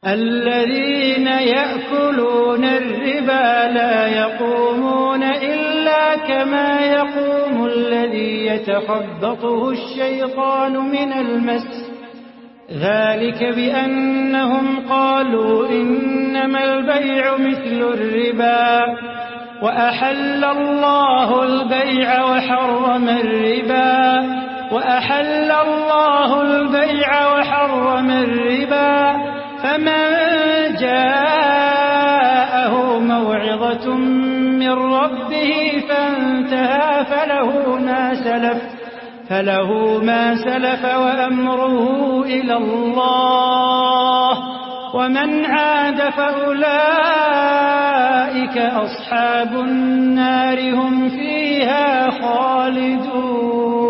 الذين يأكلون الربا لا يقومون إلا كما يقوم الذي يتخبطه الشيطان من المس، ذلك بأنهم قالوا إنما البيع مثل الربا وأحل الله البيع وحرم الربا فمن جاءه موعظة من ربه فانتهى فله ما سلف وأمره إلى الله ومن عاد فأولئك أصحاب النار هم فيها خالدون.